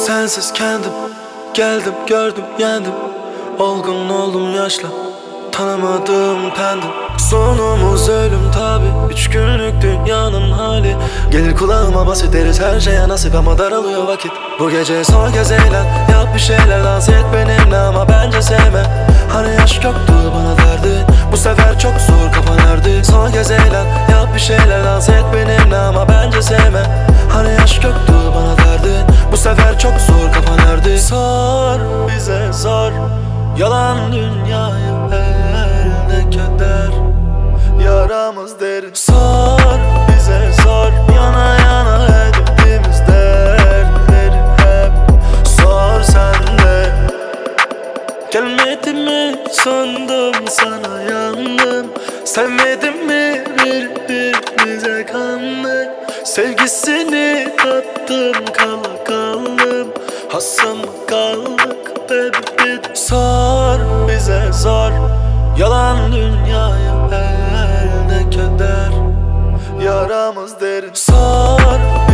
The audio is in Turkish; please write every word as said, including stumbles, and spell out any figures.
Sensiz kendim, geldim gördüm yendim. Olgun oldum yaşla, tanımadığım pendim. Sonumuz ölüm tabi, üç günlük dünyanın hali. Gelir kulağıma bas ederiz her şeye nasip ama daralıyor vakit. Bu gece son kez eğlen, yap bir şeyler, dans et benimle ama bence sevme. Hani aşk yoktu bana derdin, bu sefer çok zor kafa nerede? Son kez eğlen, yap bir şeyler, dans et benimle ama bence sevme. Hani aşk yoktu bana derdin, bu sefer çok zor kafa nerede? Sor bize zor, yalan dünyayı her ne keder. Yaramız derin, sor bize zor, yana yana ettiğimiz dertleri hep sor sen de. Gelmedi mi sandım sana yandım, sevmedim mi birbirimize kandık. Sevgisini tattım kala kaldım, hasım kaldık baby. Sor bize zor, yalan dünyayı her ne keder. Yaramız derin, sor